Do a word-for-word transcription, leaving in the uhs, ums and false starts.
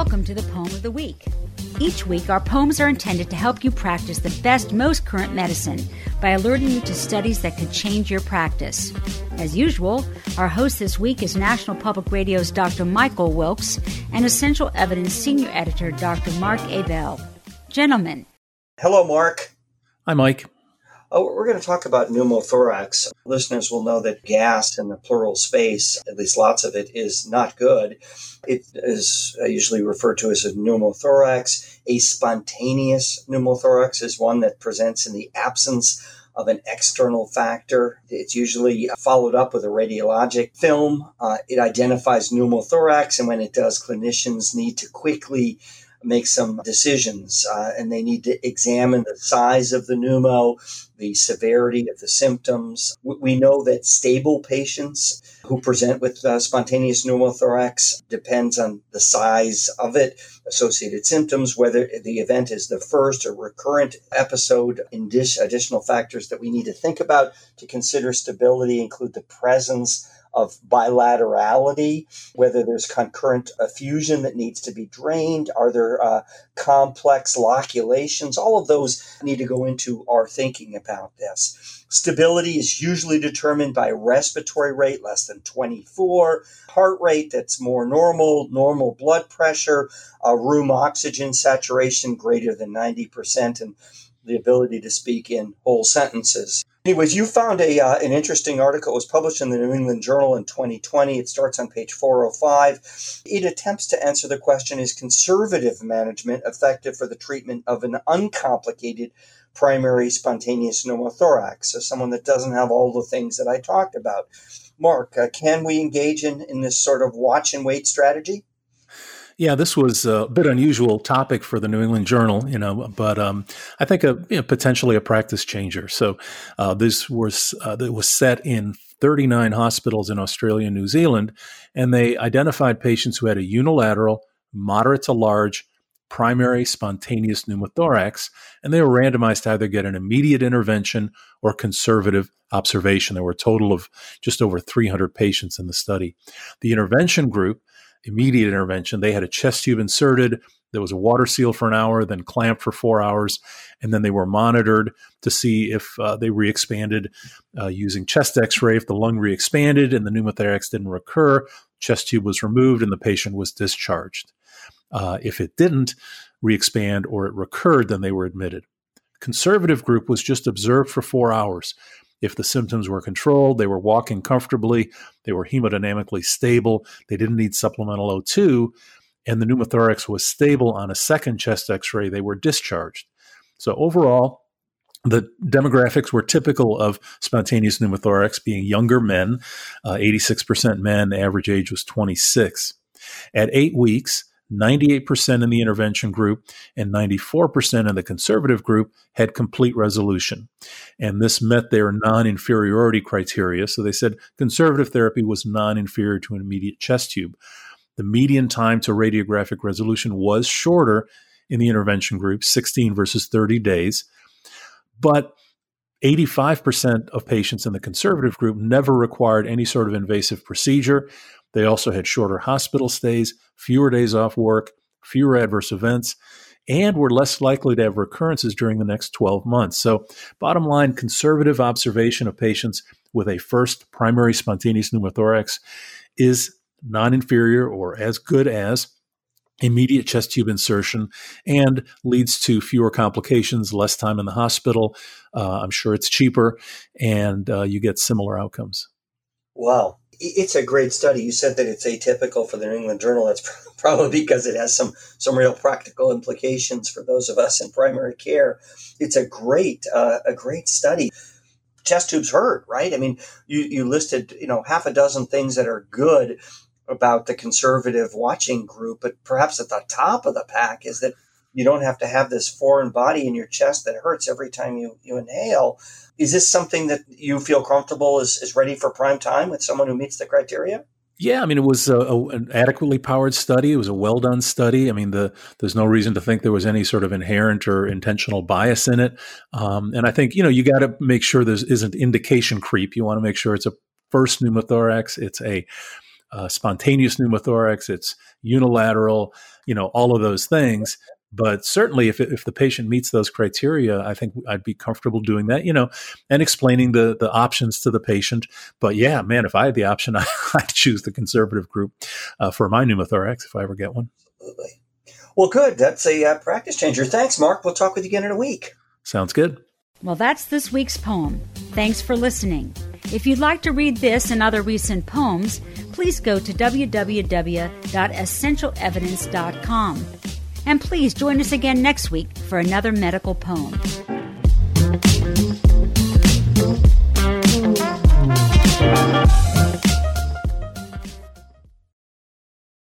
Welcome to the Poem of the Week. Each week, our poems are intended to help you practice the best, most current medicine by alerting you to studies that could change your practice. As usual, our host this week is National Public Radio's Doctor Michael Wilkes and Essential Evidence Senior Editor Doctor Mark Abell. Gentlemen. Hello, Mark. Hi, Mike. Oh, we're going to talk about pneumothorax. Listeners will know that gas in the pleural space, at least lots of it, is not good. It is usually referred to as a pneumothorax. A spontaneous pneumothorax is one that presents in the absence of an external factor. It's usually followed up with a radiologic film. Uh, it identifies pneumothorax, and when it does, clinicians need to quickly make some decisions, uh, and they need to examine the size of the pneumo, the severity of the symptoms. We know that stable patients who present with uh, spontaneous pneumothorax depends on the size of it, associated symptoms, whether the event is the first or recurrent episode. In this, additional factors that we need to think about to consider stability include the presence of bilaterality, whether there's concurrent effusion that needs to be drained, are there uh, complex loculations? All of those need to go into our thinking about this. Stability is usually determined by respiratory rate less than twenty-four, heart rate that's more normal, normal blood pressure, uh, room oxygen saturation greater than ninety percent, and the ability to speak in whole sentences. Anyways, you found a uh, an interesting article. It was published in the New England Journal in twenty twenty. It starts on page four oh five. It attempts to answer the question, is conservative management effective for the treatment of an uncomplicated primary spontaneous pneumothorax? So someone that doesn't have all the things that I talked about. Mark, uh, can we engage in, in this sort of watch and wait strategy? Yeah, this was a bit unusual topic for the New England Journal, you know, but um, I think a you know, potentially a practice changer. So uh, this was uh, that was set in thirty-nine hospitals in Australia and New Zealand, and they identified patients who had a unilateral, moderate to large, primary spontaneous pneumothorax, and they were randomized to either get an immediate intervention or conservative observation. There were a total of just over three hundred patients in the study. The intervention group, immediate intervention, they had a chest tube inserted, there was a water seal for an hour, then clamped for four hours, and then they were monitored to see if uh, they re-expanded uh, using chest x-ray. If the lung re-expanded and the pneumothorax didn't recur, chest tube was removed and the patient was discharged. Uh, if it didn't re-expand or it recurred, then they were admitted. Conservative group was just observed for four hours. If the symptoms were controlled, they were walking comfortably, they were hemodynamically stable, they didn't need supplemental O two, and the pneumothorax was stable on a second chest x-ray, they were discharged. So overall, the demographics were typical of spontaneous pneumothorax, being younger men, uh, eighty-six percent men, average age was twenty-six. At eight weeks, ninety-eight percent in the intervention group and ninety-four percent in the conservative group had complete resolution. And this met their non-inferiority criteria. So they said conservative therapy was non-inferior to an immediate chest tube. The median time to radiographic resolution was shorter in the intervention group, sixteen versus thirty days. But eighty-five percent of patients in the conservative group never required any sort of invasive procedure. They also had shorter hospital stays, fewer days off work, fewer adverse events, and were less likely to have recurrences during the next twelve months. So bottom line, conservative observation of patients with a first primary spontaneous pneumothorax is non-inferior or as good as immediate chest tube insertion and leads to fewer complications, less time in the hospital. Uh, I'm sure it's cheaper, and uh, you get similar outcomes. Wow. It's a great study. You said that it's atypical for the New England Journal. That's probably because it has some, some real practical implications for those of us in primary care. It's a great uh, a great study. Chest tubes hurt, right? I mean, you, you listed, you know, half a dozen things that are good about the conservative watching group, but perhaps at the top of the pack is that you don't have to have this foreign body in your chest that hurts every time you, you inhale. Is this something that you feel comfortable is, is ready for prime time with someone who meets the criteria? Yeah, I mean, it was a, a, an adequately powered study. It was a well-done study. I mean, the, there's no reason to think there was any sort of inherent or intentional bias in it. Um, and I think, you know, you got to make sure there isn't indication creep. You want to make sure it's a first pneumothorax. It's a uh, spontaneous pneumothorax, it's unilateral, you know, all of those things. But certainly if, if the patient meets those criteria, I think I'd be comfortable doing that, you know, and explaining the, the options to the patient. But yeah, man, if I had the option, I, I'd choose the conservative group uh, for my pneumothorax if I ever get one. Absolutely. Well, good. That's a uh, practice changer. Thanks, Mark. We'll talk with you again in a week. Sounds good. Well, that's this week's poem. Thanks for listening. If you'd like to read this and other recent poems, please go to w w w dot essential evidence dot com. And please join us again next week for another medical poem.